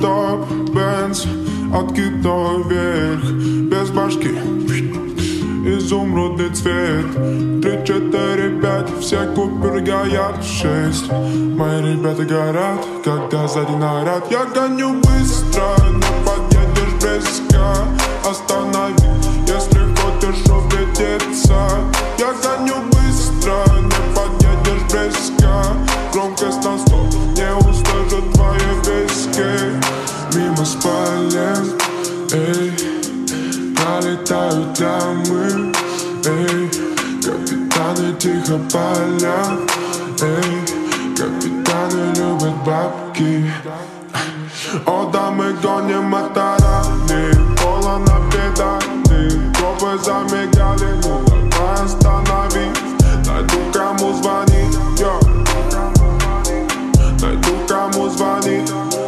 топ, Бенз, откидной вверх, без башки, изумрудный цвет. 3, 4, 5, все куперы горят. 6, мои ребята горят, когда сзади наряд. Я гоню быстро, не подъедешь близко. Останови, если хочешь увидеться. Я гоню быстро, не подъедешь близко. Громкость на 100, не услышат твои виски. Мимо спален, эй, пролетают дамы, эй, капитаны тихо палят, эй, капитаны любят бабки. О, да, мы гоним моторами, пола на педали. Гробы замигали, ну давай останови. Найду кому звонить, йо. Найду кому звонить.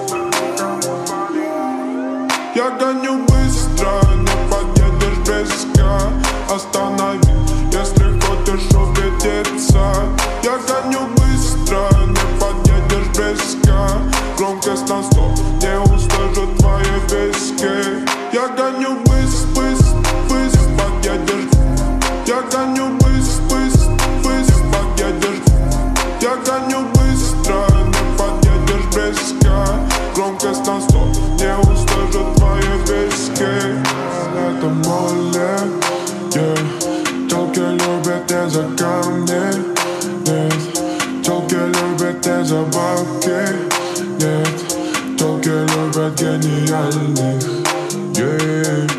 Я гоню быстро, не подъедешь близко. Останови, если хочешь увидеться. Я гоню быстро, не подъедешь близко. Громкость на 100, не услышат твои виски. Я гоню быстро, подъедешь. Я гоню быстро, подъедешь. Я гоню быстро, не подъедешь близко. Громкость на 100, не услышат твои виски. Это море, yeah. Телки любят не за камни, нет. Телки любят не за бабки, нет. Телки любят гениальных, yeah.